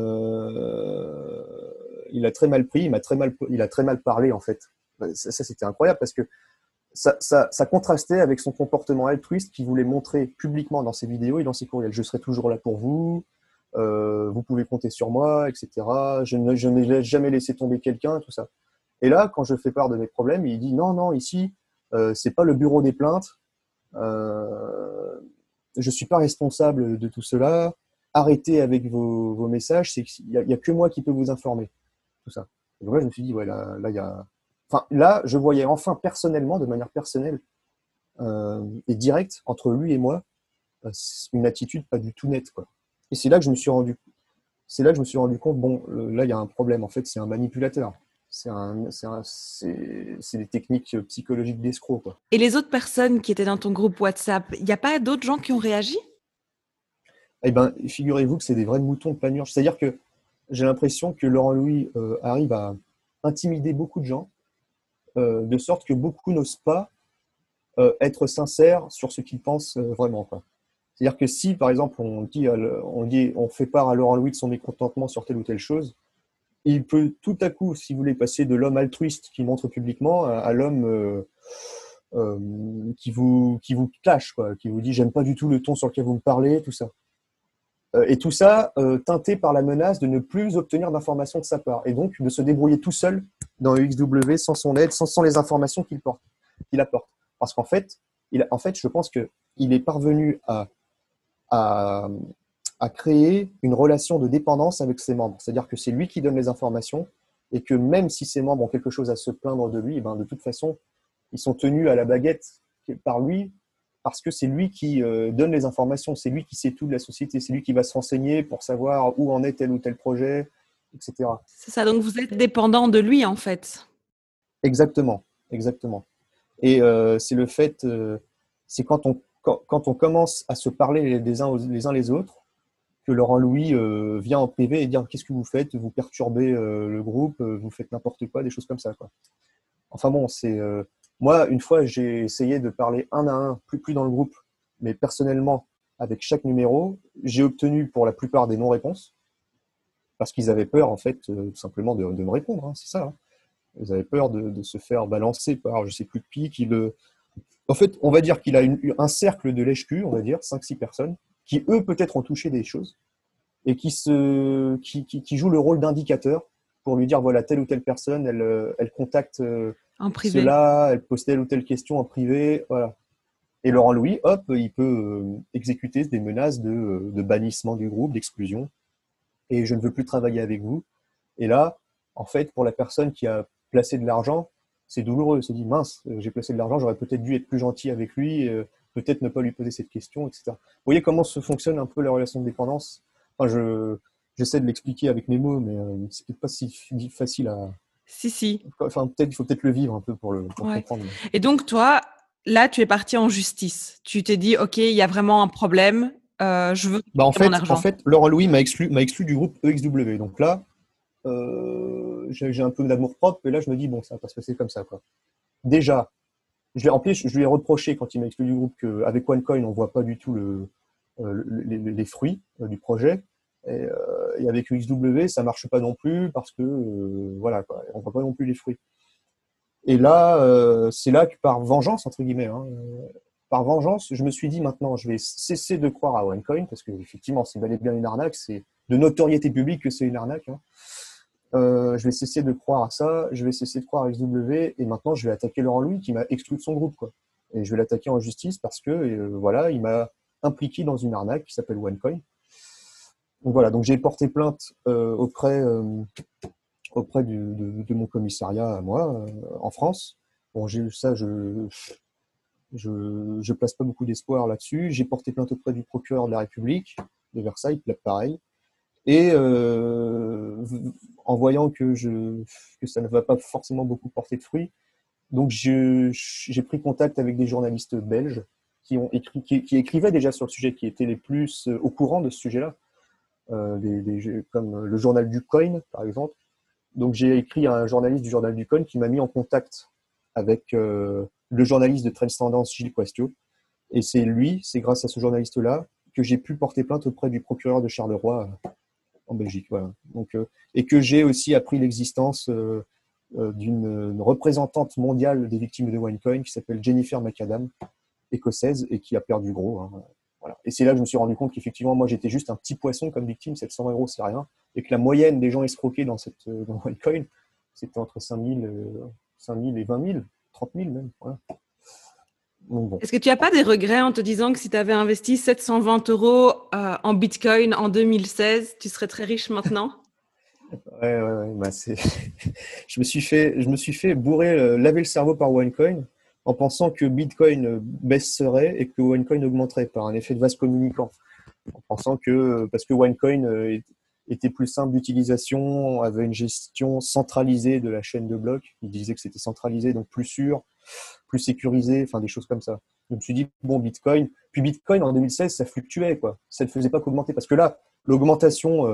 Il a très mal pris, il a très mal parlé en fait. Ça c'était incroyable parce que ça contrastait avec son comportement altruiste qu'il voulait montrer publiquement dans ses vidéos et dans ses courriels. Je serai toujours là pour vous, vous pouvez compter sur moi, etc. Je n'ai jamais laissé tomber quelqu'un, tout ça. Et là, quand je fais part de mes problèmes, il dit non, ici, c'est pas le bureau des plaintes, je suis pas responsable de tout cela, arrêtez avec vos messages, il y a que moi qui peux vous informer, tout ça. Et donc là, je me suis dit, ouais, là, il y a... Enfin, là, je voyais enfin personnellement, de manière personnelle et directe, entre lui et moi, une attitude pas du tout nette, quoi. Et c'est là que je me suis rendu compte, bon, là, il y a un problème. En fait, c'est un manipulateur. C'est des techniques psychologiques d'escroc, quoi. Et les autres personnes qui étaient dans ton groupe WhatsApp, il n'y a pas d'autres gens qui ont réagi? Eh bien, figurez-vous que c'est des vrais moutons de panurge. C'est-à-dire que j'ai l'impression que Laurent Louis arrive à intimider beaucoup de gens, de sorte que beaucoup n'osent pas être sincères sur ce qu'ils pensent vraiment, quoi. C'est-à-dire que si, par exemple, on fait part à Laurent Louis de son mécontentement sur telle ou telle chose, il peut tout à coup, si vous voulez, passer de l'homme altruiste qui montre publiquement à l'homme qui vous clash, quoi, qui vous dit j'aime pas du tout le ton sur lequel vous me parlez, tout ça. Et tout ça teinté par la menace de ne plus obtenir d'informations de sa part, et donc de se débrouiller tout seul dans XW sans son aide, sans les informations qu'il apporte. Parce qu'en fait, je pense qu'il est parvenu à créer une relation de dépendance avec ses membres. C'est-à-dire que c'est lui qui donne les informations et que même si ses membres ont quelque chose à se plaindre de lui, ben de toute façon, ils sont tenus à la baguette par lui parce que c'est lui qui donne les informations, c'est lui qui sait tout de la société, c'est lui qui va se renseigner pour savoir où en est tel ou tel projet, etc. C'est ça, donc vous êtes dépendant de lui en fait. Exactement. Et c'est le fait, c'est quand on commence à se parler les uns les autres, que Laurent Louis vient en privé et dire qu'est-ce que vous faites, vous perturbez le groupe, vous faites n'importe quoi, des choses comme ça, quoi. Enfin bon, moi, une fois, j'ai essayé de parler un à un, plus dans le groupe, mais personnellement, avec chaque numéro, j'ai obtenu pour la plupart des non-réponses, parce qu'ils avaient peur, en fait, tout simplement de me répondre, hein, c'est ça. Hein. Ils avaient peur de se faire balancer par je sais plus qui. En fait, on va dire qu'il a un cercle de lèche-cul, on va dire, 5-6 personnes, qui eux peut-être ont touché des choses, et qui jouent le rôle d'indicateur pour lui dire voilà, telle ou telle personne, elle contacte En privé. cela, elle pose telle ou telle question en privé, voilà. Et Laurent Louis, hop, il peut exécuter des menaces de bannissement du groupe, d'exclusion, et je ne veux plus travailler avec vous. Et là, en fait, pour la personne qui a placé de l'argent, c'est douloureux. Il se dit mince, j'ai placé de l'argent, j'aurais peut-être dû être plus gentil avec lui, peut-être ne pas lui poser cette question, etc. Vous voyez comment se fonctionne un peu la relation de dépendance. Enfin, j'essaie de l'expliquer avec mes mots, mais c'est peut-être pas si facile à. Si. Enfin, il faut peut-être le vivre un peu pour comprendre. Et donc toi, là, tu es parti en justice. Tu t'es dit, ok, il y a vraiment un problème. Je veux mon argent. En fait, Laurent Louis m'a exclu du groupe EXW. Donc là, j'ai un peu d'amour-propre, et là, je me dis, bon, ça va pas se passer comme ça, quoi. Déjà, en plus, je lui ai reproché quand il m'a exclu du groupe qu'avec OneCoin, on ne voit pas du tout les fruits du projet. Et avec XW, ça ne marche pas non plus parce que, voilà, quoi, on ne voit pas non plus les fruits. Et là, c'est là que par vengeance, entre guillemets, hein, par vengeance, je me suis dit maintenant, je vais cesser de croire à OneCoin parce qu'effectivement, c'est bel et bien une arnaque, c'est de notoriété publique que c'est une arnaque. Hein. Je vais cesser de croire à ça, je vais cesser de croire à XW, et maintenant je vais attaquer Laurent Louis qui m'a exclu de son groupe, quoi. Et je vais l'attaquer en justice parce que voilà, il m'a impliqué dans une arnaque qui s'appelle OneCoin. Donc voilà, donc j'ai porté plainte auprès de mon commissariat à moi en France. Bon, je place pas beaucoup d'espoir là-dessus. J'ai porté plainte auprès du procureur de la République de Versailles, pareil. Et en voyant que ça ne va pas forcément beaucoup porter de fruits, Donc, j'ai pris contact avec des journalistes belges qui écrivaient déjà sur le sujet, qui étaient les plus au courant de ce sujet-là, comme le journal du Coin, par exemple. Donc, j'ai écrit à un journaliste du journal du Coin qui m'a mis en contact avec le journaliste de Trends Tendance, Gilles Quastio. Et c'est grâce à ce journaliste-là que j'ai pu porter plainte auprès du procureur de Charleroi en Belgique. Voilà. Donc, et que j'ai aussi appris l'existence d'une représentante mondiale des victimes de OneCoin qui s'appelle Jennifer McAdam, écossaise, et qui a perdu gros. Hein. Voilà. Et c'est là que je me suis rendu compte qu'effectivement, moi, j'étais juste un petit poisson comme victime, 700 euros, c'est rien, et que la moyenne des gens escroqués dans OneCoin, c'était entre 5 000 et 20 000, 30 000 même. Voilà. Donc, bon. Est-ce que tu n'as pas des regrets en te disant que si tu avais investi 720 euros en Bitcoin en 2016, tu serais très riche maintenant? Ouais. Bah, je me suis fait bourrer, laver le cerveau par OneCoin en pensant que Bitcoin baisserait et que OneCoin augmenterait par un effet de vase communicant. En pensant que, parce que OneCoin était plus simple d'utilisation, avait une gestion centralisée de la chaîne de blocs. Il disait que c'était centralisé, donc plus sûr, plus sécurisé, enfin des choses comme ça. Je me suis dit, bon, Bitcoin. Puis Bitcoin, en 2016, ça fluctuait, quoi. Ça ne faisait pas qu'augmenter. Parce que là, l'augmentation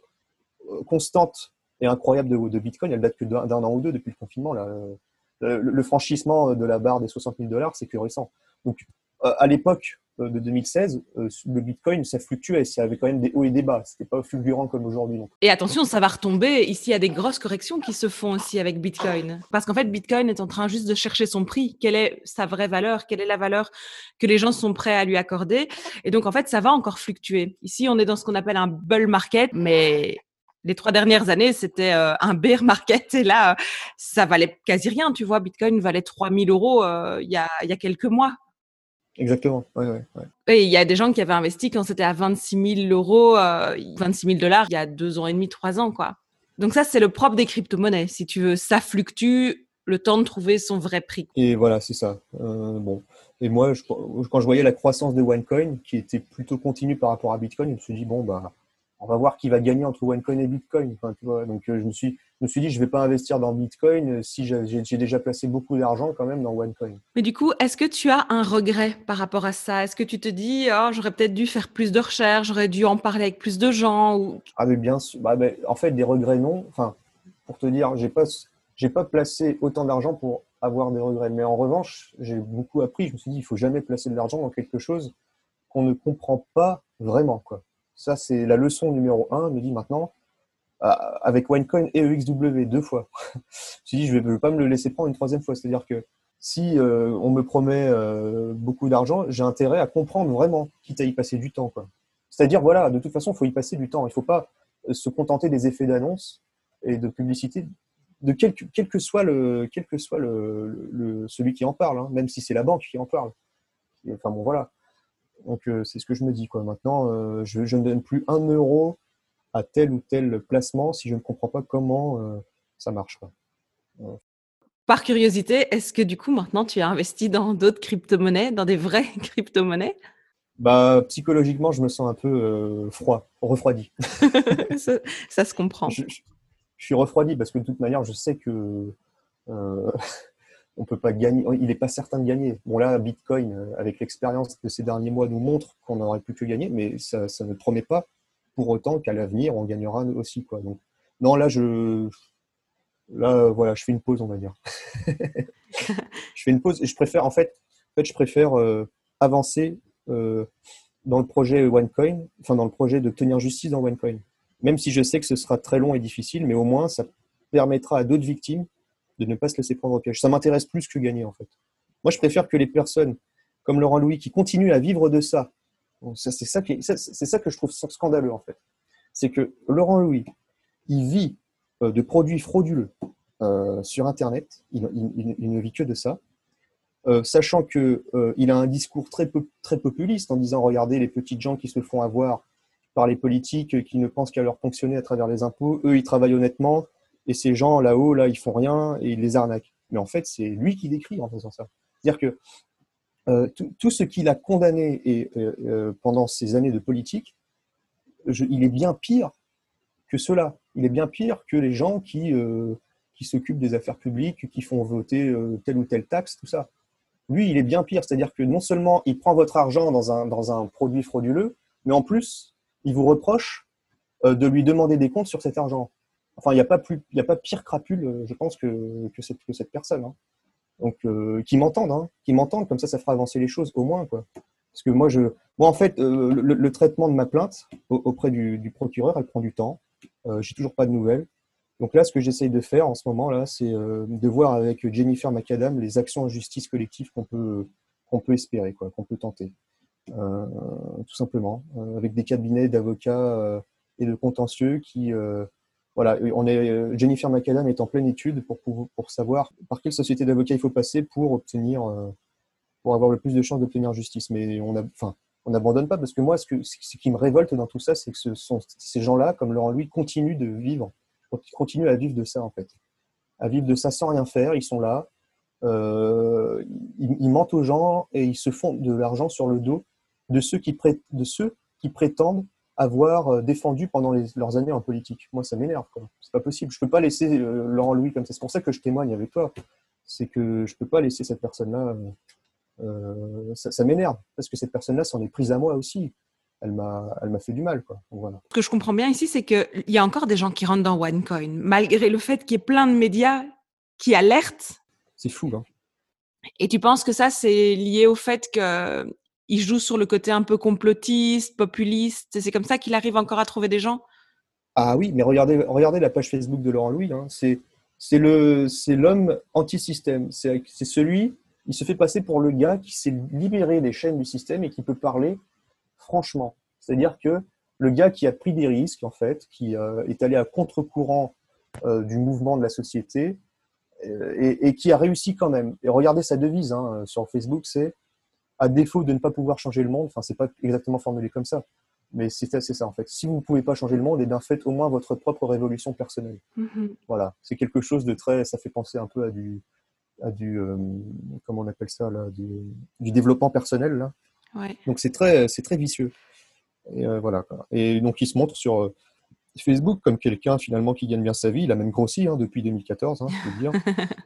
constante et incroyable de Bitcoin, elle date que d'un an ou deux depuis le confinement. Là. Le franchissement de la barre des 60 000 $, c'est que récent. Donc, à l'époque de 2016, le Bitcoin, ça fluctuait. Ça avait quand même des hauts et des bas. C'était pas fulgurant comme aujourd'hui. Donc. Et attention, ça va retomber. Ici, il y a des grosses corrections qui se font aussi avec Bitcoin. Parce qu'en fait, Bitcoin est en train juste de chercher son prix. Quelle est sa vraie valeur? Quelle est la valeur que les gens sont prêts à lui accorder? Et donc, en fait, ça va encore fluctuer. Ici, on est dans ce qu'on appelle un bull market, mais les 3 dernières années, c'était un bear market. Et là, ça valait quasi rien. Tu vois, Bitcoin valait 3 000 euros il y a quelques mois. Exactement. Ouais. Et il y a des gens qui avaient investi quand c'était à 26 000 euros, 26 000 $, il y a 2 ans et demi, 3 ans, quoi. Donc ça, c'est le propre des crypto-monnaies. Si tu veux, ça fluctue, le temps de trouver son vrai prix. Et voilà, c'est ça. Bon. Et moi, quand je voyais la croissance de OneCoin, qui était plutôt continue par rapport à Bitcoin, je me suis dit, bon, bah, on va voir qui va gagner entre OneCoin et Bitcoin. Enfin, tu vois, donc, je me suis dit, je vais pas investir dans Bitcoin si j'ai déjà placé beaucoup d'argent quand même dans OneCoin. Mais du coup, est-ce que tu as un regret par rapport à ça? Est-ce que tu te dis, oh, j'aurais peut-être dû faire plus de recherches, j'aurais dû en parler avec plus de gens ou... Ah, mais bien sûr. En fait, des regrets, non. Enfin, pour te dire, j'ai pas placé autant d'argent pour avoir des regrets. Mais en revanche, j'ai beaucoup appris. Je me suis dit, il faut jamais placer de l'argent dans quelque chose qu'on ne comprend pas vraiment, quoi. Ça, c'est la leçon numéro 1. Je me dis maintenant, avec OneCoin et EXW 2 fois. Je me suis dit, je ne vais pas me le laisser prendre une 3e fois. C'est-à-dire que si on me promet beaucoup d'argent, j'ai intérêt à comprendre vraiment, quitte à y passer du temps, quoi. C'est-à-dire, voilà, de toute façon, il faut y passer du temps. Il ne faut pas se contenter des effets d'annonce et de publicité, de quel que soit celui qui en parle, hein, même si c'est la banque qui en parle. Et, enfin bon, voilà. Donc, c'est ce que je me dis, quoi. Maintenant, je ne donne plus 1 euro à tel ou tel placement si je ne comprends pas comment ça marche, quoi. Par curiosité, est-ce que du coup, maintenant, tu as investi dans d'autres crypto-monnaies, dans des vraies crypto-monnaies? Bah, psychologiquement, je me sens un peu refroidi. ça, ça se comprend. Je suis refroidi parce que de toute manière, je sais que euh, on peut pas gagner. Il n'est pas certain de gagner. Bon là, Bitcoin, avec l'expérience de ces derniers mois, nous montre qu'on n'aurait plus que gagner, mais ça ne promet pas pour autant qu'à l'avenir, on gagnera aussi, quoi. Donc, non, voilà, je fais une pause, on va dire. Je fais une pause et je préfère avancer dans le projet OneCoin, enfin dans le projet de tenir justice dans OneCoin. Même si je sais que ce sera très long et difficile, mais au moins ça permettra à d'autres victimes de ne pas se laisser prendre au piège. Ça m'intéresse plus que gagner, en fait. Moi, je préfère que les personnes comme Laurent Louis qui continuent à vivre de ça, c'est ça que je trouve scandaleux, en fait. C'est que Laurent Louis, il vit de produits frauduleux sur Internet, il ne vit que de ça, sachant qu'il a un discours très populiste en disant regardez les petites gens qui se font avoir par les politiques qui ne pensent qu'à leur fonctionner à travers les impôts, eux ils travaillent honnêtement et ces gens là-haut là ils font rien et ils les arnaquent. Mais en fait c'est lui qui décrit en faisant ça. C'est-à-dire que tout ce qu'il a condamné pendant ces années de politique, il est bien pire que cela. Il est bien pire que les gens qui qui s'occupent des affaires publiques, qui font voter telle ou telle taxe, tout ça. Lui, il est bien pire, c'est-à-dire que non seulement il prend votre argent dans un produit frauduleux, mais en plus, il vous reproche de lui demander des comptes sur cet argent. Enfin, il n'y a pas pire crapule, je pense, que cette personne. Hein. Donc, qui m'entendent, comme ça fera avancer les choses, au moins, quoi. Parce que moi, en fait, le traitement de ma plainte auprès du procureur, elle prend du temps. J'ai toujours pas de nouvelles. Donc là, ce que j'essaye de faire en ce moment, là, c'est de voir avec Jennifer McAdam les actions en justice collective qu'on peut espérer, quoi, qu'on peut tenter. Tout simplement, avec des cabinets d'avocats et de contentieux qui... voilà, Jennifer McAdam est en pleine étude pour savoir par quelle société d'avocats il faut passer pour avoir le plus de chances d'obtenir justice. Mais on n'abandonne pas, parce que moi, ce qui me révolte dans tout ça, c'est que ces gens-là, comme Laurent Louis, continuent à vivre de ça, en fait. À vivre de ça sans rien faire, ils sont là, ils mentent aux gens et ils se font de l'argent sur le dos de ceux qui prétendent avoir défendu pendant leurs années en politique. Moi, ça m'énerve, quoi. C'est pas possible. Je peux pas laisser Laurent Louis comme ça. C'est pour ça que je témoigne avec toi. C'est que je peux pas laisser cette personne-là. Ça m'énerve, parce que cette personne-là s'en est prise à moi aussi. Elle m'a fait du mal, quoi. Donc, voilà. Ce que je comprends bien ici, c'est qu'il y a encore des gens qui rentrent dans OneCoin, malgré le fait qu'il y ait plein de médias qui alertent. C'est fou, hein. Et tu penses que ça, c'est lié au fait qu'il joue sur le côté un peu complotiste, populiste, et c'est comme ça qu'il arrive encore à trouver des gens? Ah oui, mais regardez la page Facebook de Laurent Louis, hein. C'est l'homme anti-système. C'est celui, il se fait passer pour le gars qui s'est libéré des chaînes du système et qui peut parler franchement. C'est-à-dire que le gars qui a pris des risques, en fait, qui est allé à contre-courant du mouvement de la société et qui a réussi quand même. Et regardez sa devise, hein, sur Facebook, c'est « à défaut de ne pas pouvoir changer le monde », enfin, c'est pas exactement formulé comme ça, mais c'est ça, en fait. Si vous ne pouvez pas changer le monde, eh bien, faites au moins votre propre révolution personnelle. Mm-hmm. Voilà, c'est quelque chose de très... Ça fait penser un peu à du comment on appelle ça, là, du développement personnel, là. Ouais. Donc, c'est très vicieux. Et voilà, quoi. Et donc, il se montre sur Facebook comme quelqu'un, finalement, qui gagne bien sa vie. Il a même grossi, hein, depuis 2014, hein, je peux dire.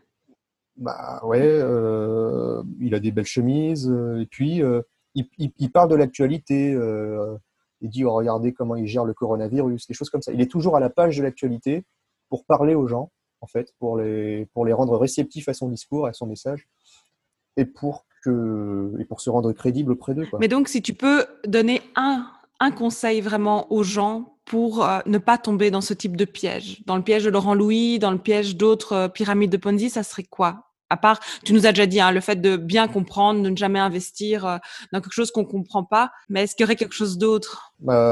Bah ouais, il a des belles chemises, et puis il parle de l'actualité, il dit, oh, regardez comment il gère le coronavirus, des choses comme ça. Il est toujours à la page de l'actualité pour parler aux gens, en fait, pour les rendre réceptifs à son discours, à son message, et pour se rendre crédible auprès d'eux, quoi. Mais donc, si tu peux donner un conseil vraiment aux gens pour ne pas tomber dans ce type de piège, dans le piège de Laurent Louis, dans le piège d'autres pyramides de Ponzi, ça serait quoi? À part, tu nous as déjà dit, hein, le fait de bien comprendre, de ne jamais investir dans quelque chose qu'on ne comprend pas, mais est-ce qu'il y aurait quelque chose d'autre?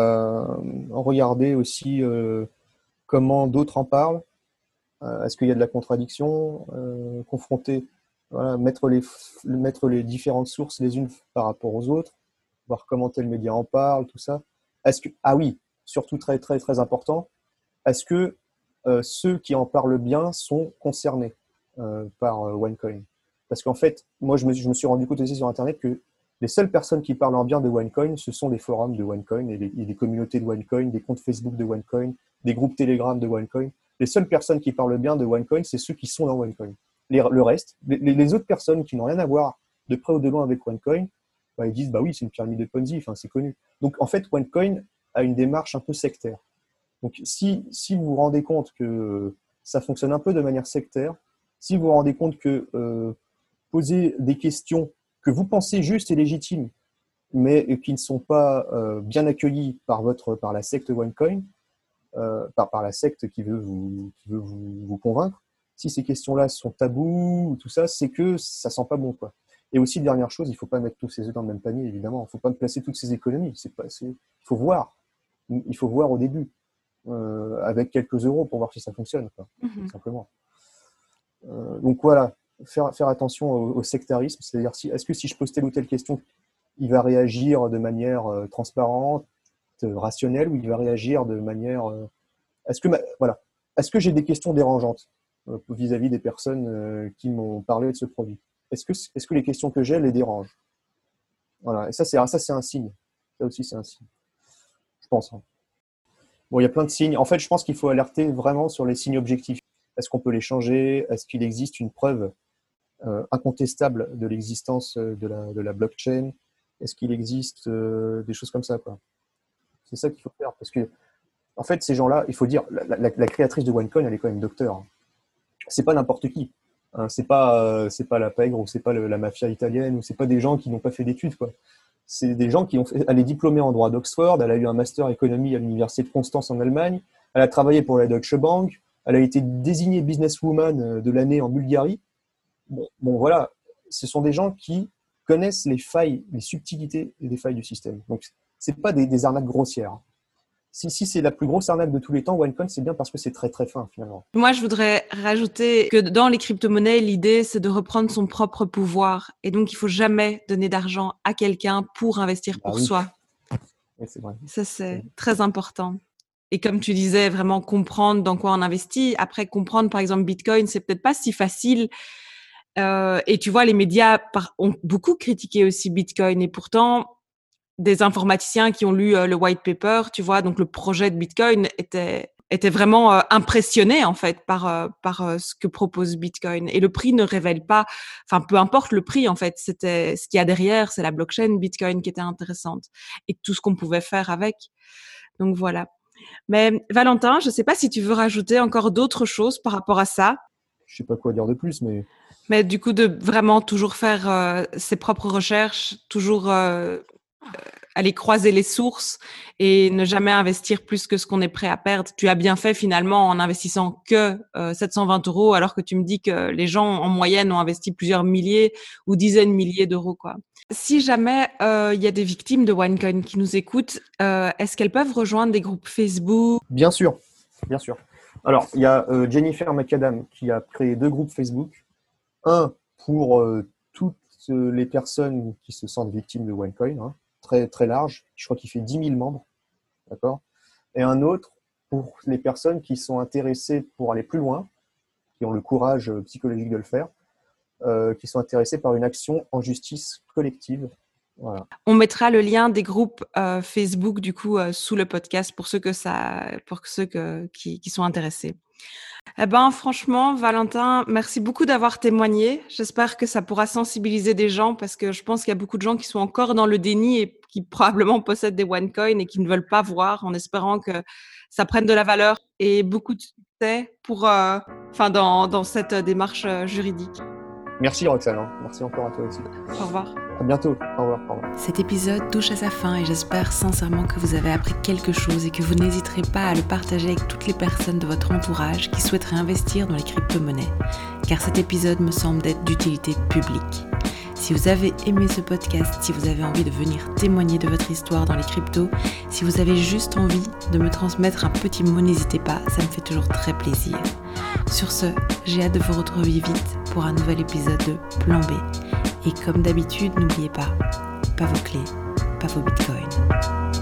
Regardez aussi comment d'autres en parlent. Est-ce qu'il y a de la contradiction? Confronter, voilà, mettre les différentes sources les unes par rapport aux autres, voir comment tel média en parle, tout ça. Ah oui, surtout très, très, très important, est-ce que ceux qui en parlent bien sont concernés par OneCoin? Parce qu'en fait, moi, je me suis rendu compte aussi sur Internet que les seules personnes qui parlent en bien de OneCoin, ce sont les forums de OneCoin et les communautés de OneCoin, des comptes Facebook de OneCoin, des groupes Telegram de OneCoin. Les seules personnes qui parlent bien de OneCoin, c'est ceux qui sont dans OneCoin. Le reste, les autres personnes qui n'ont rien à voir de près ou de loin avec OneCoin, bah, ils disent bah oui, c'est une pyramide de Ponzi, enfin, c'est connu. Donc en fait, OneCoin a une démarche un peu sectaire. Donc si vous vous rendez compte que ça fonctionne un peu de manière sectaire, si vous vous rendez compte que poser des questions que vous pensez justes et légitimes, mais qui ne sont pas bien accueillies par la secte OneCoin, par la secte qui veut vous convaincre, si ces questions-là sont tabous, tout ça, c'est que ça sent pas bon, quoi. Et aussi, dernière chose, il ne faut pas mettre tous ses œufs dans le même panier, évidemment. Il ne faut pas placer toutes ses économies. Il faut voir. Il faut voir au début, avec quelques euros pour voir si ça fonctionne, quoi, tout simplement. Donc voilà, faire attention au sectarisme. C'est-à-dire, est-ce que si je pose telle ou telle question, il va réagir de manière transparente, rationnelle, ou il va réagir de manière... voilà. Est-ce que j'ai des questions dérangeantes vis-à-vis des personnes qui m'ont parlé de ce produit? Est-ce que les questions que j'ai les dérangent? Voilà. Et ça, c'est un signe. Ça aussi, c'est un signe. Je pense. Hein. Bon, il y a plein de signes. En fait, je pense qu'il faut alerter vraiment sur les signes objectifs. Est-ce qu'on peut les changer? Est-ce qu'il existe une preuve incontestable de l'existence de la blockchain? Est-ce qu'il existe des choses comme ça, quoi? C'est ça qu'il faut faire. Parce que, en fait, ces gens-là, il faut dire, la créatrice de OneCoin, elle est quand même docteur. C'est pas n'importe qui. Hein. C'est pas la pègre ou c'est pas la mafia italienne ou c'est pas des gens qui n'ont pas fait d'études, quoi. C'est des gens qui ont fait. Elle est diplômée en droit d'Oxford, elle a eu un master économie à l'université de Constance en Allemagne, elle a travaillé pour la Deutsche Bank, elle a été désignée businesswoman de l'année en Bulgarie. Bon, voilà, ce sont des gens qui connaissent les failles, les subtilités et les failles du système. Donc, c'est pas des arnaques grossières. Si c'est la plus grosse arnaque de tous les temps, OneCoin, c'est bien parce que c'est très très fin finalement. Moi, je voudrais rajouter que dans les crypto-monnaies, l'idée, c'est de reprendre son propre pouvoir. Et donc, il faut jamais donner d'argent à quelqu'un pour investir pour soi. Oui, c'est vrai. Ça, c'est très important. Et comme tu disais, vraiment comprendre dans quoi on investit. Après, comprendre, par exemple, Bitcoin, c'est peut-être pas si facile. Et tu vois, les médias ont beaucoup critiqué aussi Bitcoin. Et pourtant, des informaticiens qui ont lu le white paper, tu vois, donc le projet de Bitcoin était vraiment impressionné en fait par ce que propose Bitcoin. Et le prix ne révèle pas, enfin peu importe le prix en fait, c'était ce qu'il y a derrière, c'est la blockchain Bitcoin qui était intéressante et tout ce qu'on pouvait faire avec. Donc voilà. Mais Valentin, je sais pas si tu veux rajouter encore d'autres choses par rapport à ça. Je sais pas quoi dire de plus, mais du coup de vraiment toujours faire ses propres recherches, toujours aller croiser les sources et ne jamais investir plus que ce qu'on est prêt à perdre. Tu as bien fait finalement en investissant que 720 € alors que tu me dis que les gens en moyenne ont investi plusieurs milliers ou dizaines de milliers d'euros, quoi. Si jamais il y a des victimes de OneCoin qui nous écoutent, est-ce qu'elles peuvent rejoindre des groupes Facebook? Bien sûr, bien sûr. Alors, il y a Jennifer McAdam qui a créé 2 groupes Facebook. Un pour toutes les personnes qui se sentent victimes de OneCoin, hein, très, très large. Je crois qu'il fait 10 000 membres. D'accord ? Et un autre pour les personnes qui sont intéressées pour aller plus loin, qui ont le courage psychologique de le faire, qui sont intéressés par une action en justice collective. Voilà. On mettra le lien des groupes Facebook du coup sous le podcast pour ceux qui sont intéressés. Eh ben franchement, Valentin, merci beaucoup d'avoir témoigné. J'espère que ça pourra sensibiliser des gens parce que je pense qu'il y a beaucoup de gens qui sont encore dans le déni et qui probablement possèdent des OneCoin et qui ne veulent pas voir, en espérant que ça prenne de la valeur et beaucoup de succès pour, dans cette démarche juridique. Merci Roxane, merci encore à toi aussi. Au revoir. À bientôt. Au revoir. Cet épisode touche à sa fin et j'espère sincèrement que vous avez appris quelque chose et que vous n'hésiterez pas à le partager avec toutes les personnes de votre entourage qui souhaiteraient investir dans les crypto-monnaies, car cet épisode me semble d'être d'utilité publique. Si vous avez aimé ce podcast, si vous avez envie de venir témoigner de votre histoire dans les cryptos, si vous avez juste envie de me transmettre un petit mot, n'hésitez pas, ça me fait toujours très plaisir. Sur ce, j'ai hâte de vous retrouver vite pour un nouvel épisode de Plan B. Et comme d'habitude, n'oubliez pas vos clés, pas vos bitcoins.